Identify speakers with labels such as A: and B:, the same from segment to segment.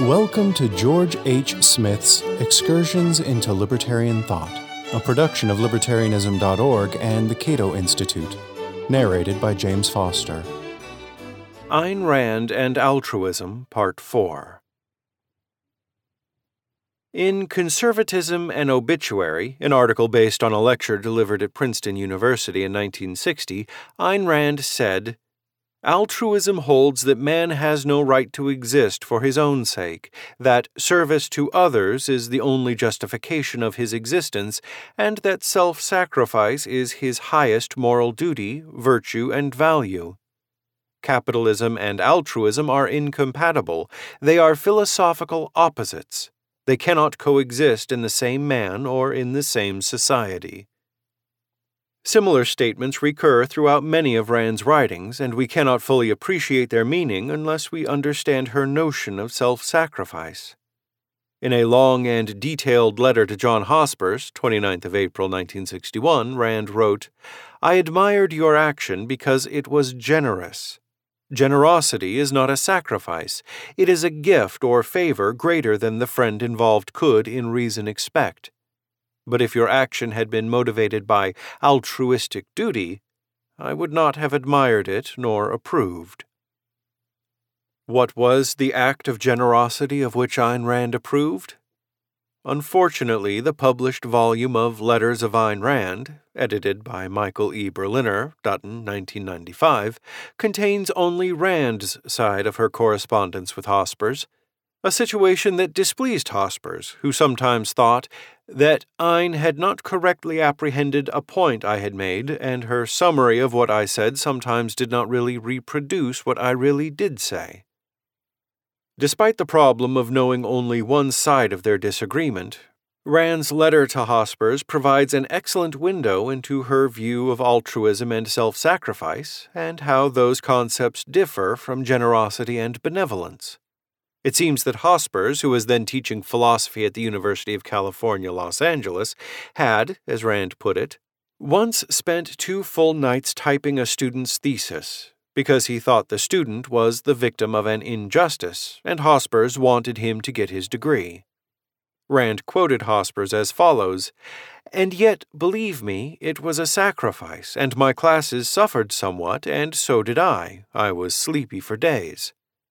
A: Welcome to George H. Smith's Excursions into Libertarian Thought, a production of Libertarianism.org and the Cato Institute, narrated by James Foster. Ayn Rand and Altruism, Part 4. In Conservatism and Obituary, an article based on a lecture delivered at Princeton University in 1960, Ayn Rand said, "Altruism holds that man has no right to exist for his own sake, that service to others is the only justification of his existence, and that self-sacrifice is his highest moral duty, virtue, and value. Capitalism and altruism are incompatible. They are philosophical opposites. They cannot coexist in the same man or in the same society." Similar statements recur throughout many of Rand's writings, and we cannot fully appreciate their meaning unless we understand her notion of self-sacrifice. In a long and detailed letter to John Hospers, 29th of April 1961, Rand wrote, "I admired your action because it was generous. Generosity is not a sacrifice. It is a gift or favor greater than the friend involved could in reason expect. But if your action had been motivated by altruistic duty, I would not have admired it nor approved." What was the act of generosity of which Ayn Rand approved? Unfortunately, the published volume of Letters of Ayn Rand, edited by Michael E. Berliner, Dutton, 1995, contains only Rand's side of her correspondence with Hospers, a situation that displeased Hospers, who sometimes thought that Ayn had not correctly apprehended a point I had made, and her summary of what I said sometimes did not really reproduce what I really did say. Despite the problem of knowing only one side of their disagreement, Rand's letter to Hospers provides an excellent window into her view of altruism and self-sacrifice, and how those concepts differ from generosity and benevolence. It seems that Hospers, who was then teaching philosophy at the University of California, Los Angeles, had, as Rand put it, once spent 2 full nights typing a student's thesis, because he thought the student was the victim of an injustice, and Hospers wanted him to get his degree. Rand quoted Hospers as follows, "And yet, believe me, it was a sacrifice, and my classes suffered somewhat, and so did I. I was sleepy for days."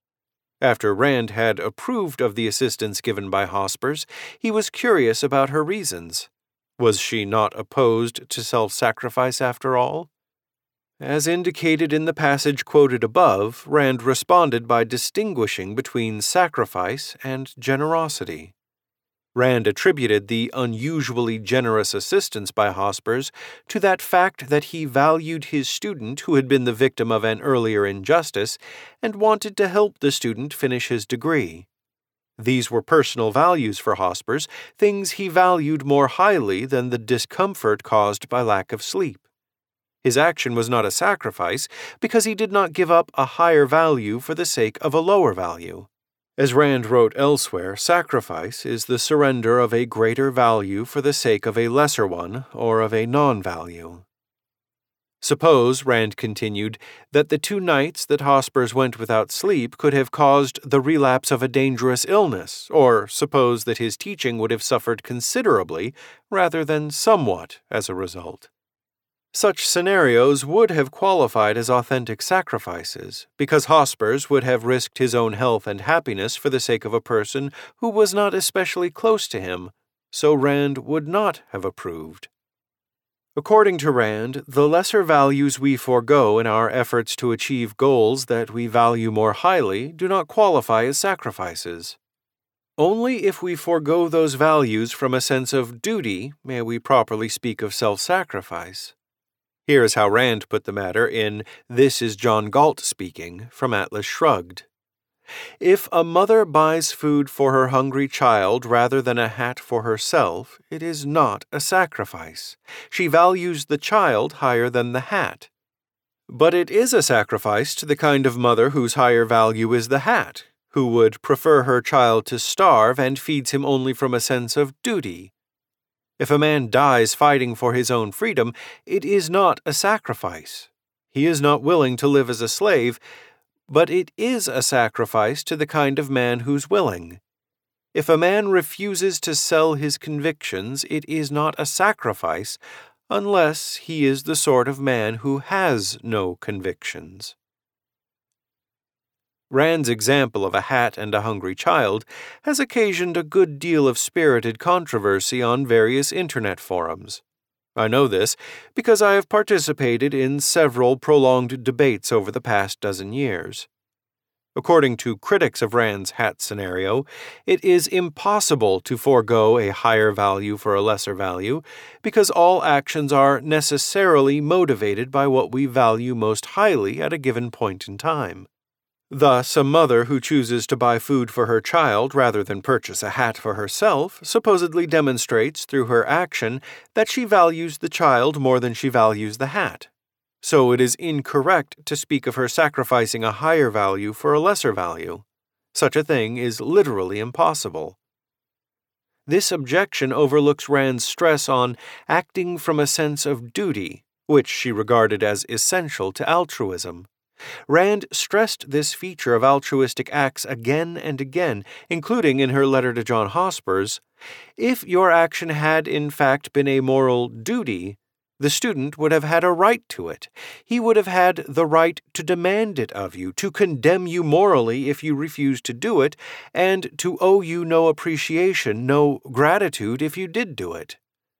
A: After Rand had approved of the assistance given by Hospers, he was curious about her reasons. Was she not opposed to self-sacrifice after all? As indicated in the passage quoted above, Rand responded by distinguishing between sacrifice and generosity. Rand attributed the unusually generous assistance by Hospers to that fact that he valued his student who had been the victim of an earlier injustice and wanted to help the student finish his degree. These were personal values for Hospers, things he valued more highly than the discomfort caused by lack of sleep. His action was not a sacrifice because he did not give up a higher value for the sake of a lower value. As Rand wrote elsewhere, sacrifice is the surrender of a greater value for the sake of a lesser one or of a non-value. Suppose, Rand continued, that the 2 nights that Hospers went without sleep could have caused the relapse of a dangerous illness, or suppose that his teaching would have suffered considerably rather than somewhat as a result. Such scenarios would have qualified as authentic sacrifices, because Hospers would have risked his own health and happiness for the sake of a person who was not especially close to him, so Rand would not have approved. According to Rand, the lesser values we forego in our efforts to achieve goals that we value more highly do not qualify as sacrifices. Only if we forego those values from a sense of duty may we properly speak of self-sacrifice. Here is how Rand put the matter in This is John Galt Speaking from Atlas Shrugged. "If a mother buys food for her hungry child rather than a hat for herself, it is not a sacrifice. She values the child higher than the hat. But it is a sacrifice to the kind of mother whose higher value is the hat, who would prefer her child to starve and feeds him only from a sense of duty. If a man dies fighting for his own freedom, it is not a sacrifice. He is not willing to live as a slave, but it is a sacrifice to the kind of man who's willing. If a man refuses to sell his convictions, it is not a sacrifice unless he is the sort of man who has no convictions. Rand's example of a hat and a hungry child has occasioned a good deal of spirited controversy on various internet forums. I know this because I have participated in several prolonged debates over the past dozen years. According to critics of Rand's hat scenario, it is impossible to forego a higher value for a lesser value because all actions are necessarily motivated by what we value most highly at a given point in time. Thus, a mother who chooses to buy food for her child rather than purchase a hat for herself supposedly demonstrates through her action that she values the child more than she values the hat. So it is incorrect to speak of her sacrificing a higher value for a lesser value. Such a thing is literally impossible. This objection overlooks Rand's stress on acting from a sense of duty, which she regarded as essential to altruism. Rand stressed this feature of altruistic acts again and again, including in her letter to John Hospers. If your action had in fact been a moral duty, the student would have had a right to it. He would have had the right to demand it of you, to condemn you morally if you refused to do it, and to owe you no appreciation, no gratitude if you did do it.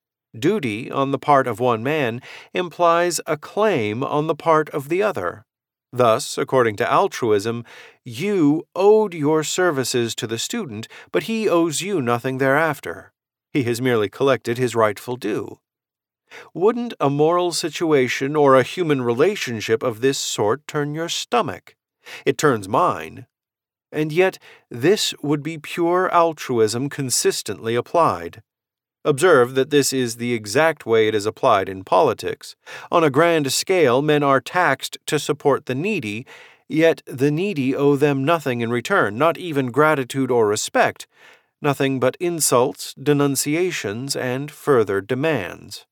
A: Duty on the part of one man implies a claim on the part of the other. Thus, according to altruism, you owed your services to the student, but he owes you nothing thereafter. He has merely collected his rightful due. Wouldn't a moral situation or a human relationship of this sort turn your stomach? It turns mine. And yet, this would be pure altruism consistently applied. Observe that this is the exact way it is applied in politics. On a grand scale, men are taxed to support the needy, yet the needy owe them nothing in return, not even gratitude or respect, nothing but insults, denunciations, and further demands.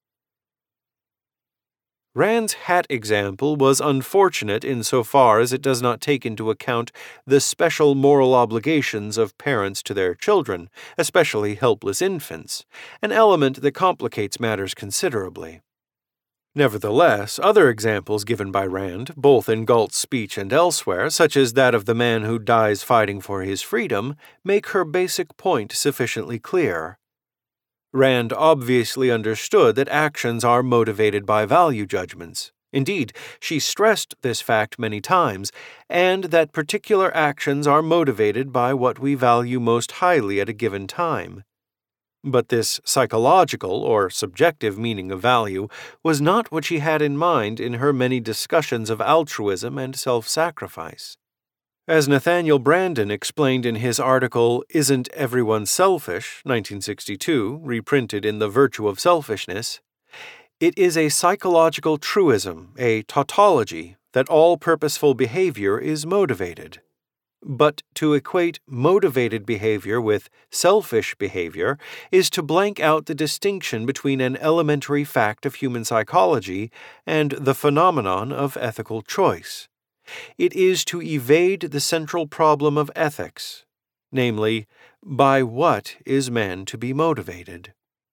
A: Rand's hat example was unfortunate insofar as it does not take into account the special moral obligations of parents to their children, especially helpless infants, an element that complicates matters considerably. Nevertheless, other examples given by Rand, both in Galt's speech and elsewhere, such as that of the man who dies fighting for his freedom, make her basic point sufficiently clear. Rand obviously understood that actions are motivated by value judgments. Indeed, she stressed this fact many times, and that particular actions are motivated by what we value most highly at a given time. But this psychological or subjective meaning of value was not what she had in mind in her many discussions of altruism and self-sacrifice. As Nathaniel Branden explained in his article Isn't Everyone Selfish, 1962, reprinted in The Virtue of Selfishness, it is a psychological truism, a tautology, that all purposeful behavior is motivated. But to equate motivated behavior with selfish behavior is to blank out the distinction between an elementary fact of human psychology and the phenomenon of ethical choice. It is to evade the central problem of ethics, namely, by what is man to be motivated?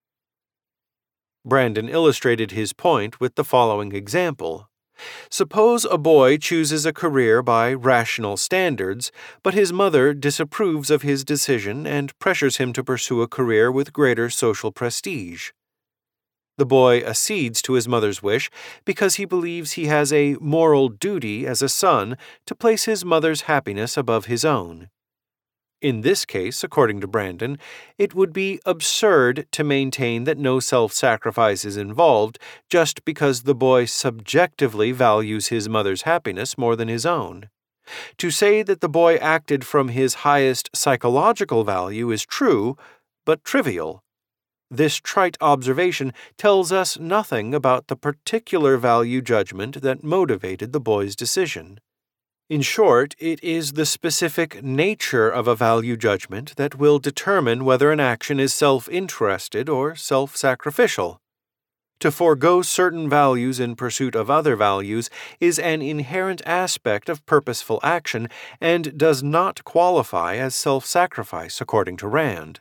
A: Branden illustrated his point with the following example. Suppose a boy chooses a career by rational standards, but his mother disapproves of his decision and pressures him to pursue a career with greater social prestige. The boy accedes to his mother's wish because he believes he has a moral duty as a son to place his mother's happiness above his own. In this case, according to Branden, it would be absurd to maintain that no self-sacrifice is involved just because the boy subjectively values his mother's happiness more than his own. To say that the boy acted from his highest psychological value is true, but trivial. This trite observation tells us nothing about the particular value judgment that motivated the boy's decision. In short, it is the specific nature of a value judgment that will determine whether an action is self-interested or self-sacrificial. To forego certain values in pursuit of other values is an inherent aspect of purposeful action and does not qualify as self-sacrifice, according to Rand.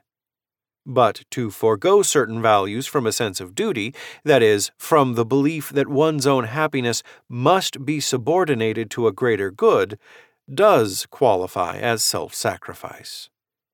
A: But to forego certain values from a sense of duty, that is, from the belief that one's own happiness must be subordinated to a greater good, does qualify as self-sacrifice.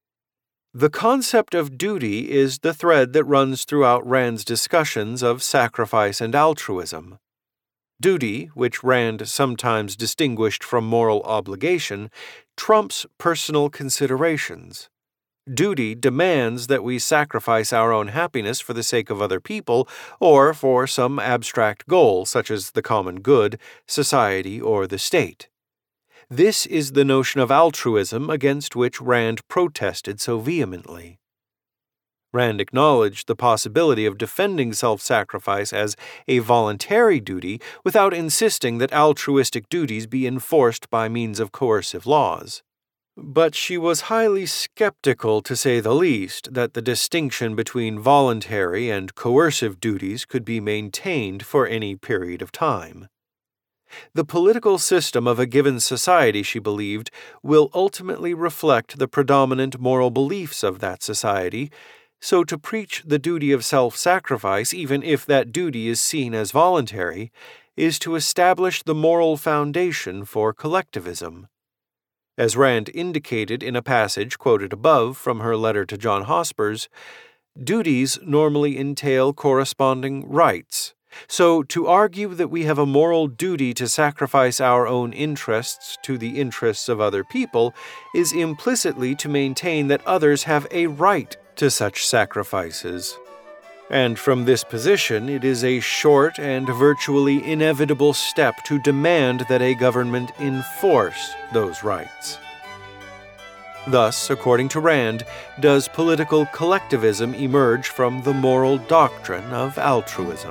A: The concept of duty is the thread that runs throughout Rand's discussions of sacrifice and altruism. Duty, which Rand sometimes distinguished from moral obligation, trumps personal considerations. Duty demands that we sacrifice our own happiness for the sake of other people or for some abstract goal such as the common good, society, or the state. This is the notion of altruism against which Rand protested so vehemently. Rand acknowledged the possibility of defending self-sacrifice as a voluntary duty without insisting that altruistic duties be enforced by means of coercive laws. But she was highly skeptical, to say the least, that the distinction between voluntary and coercive duties could be maintained for any period of time. The political system of a given society, she believed, will ultimately reflect the predominant moral beliefs of that society, so to preach the duty of self-sacrifice, even if that duty is seen as voluntary, is to establish the moral foundation for collectivism. As Rand indicated in a passage quoted above from her letter to John Hospers, duties normally entail corresponding rights. So, to argue that we have a moral duty to sacrifice our own interests to the interests of other people is implicitly to maintain that others have a right to such sacrifices. And from this position, it is a short and virtually inevitable step to demand that a government enforce those rights. Thus, according to Rand, does political collectivism emerge from the moral doctrine of altruism.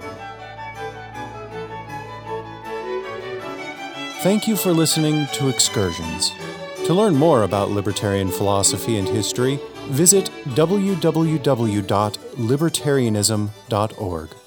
B: Thank you for listening to Excursions. To learn more about libertarian philosophy and history, visit www.libertarianism.org.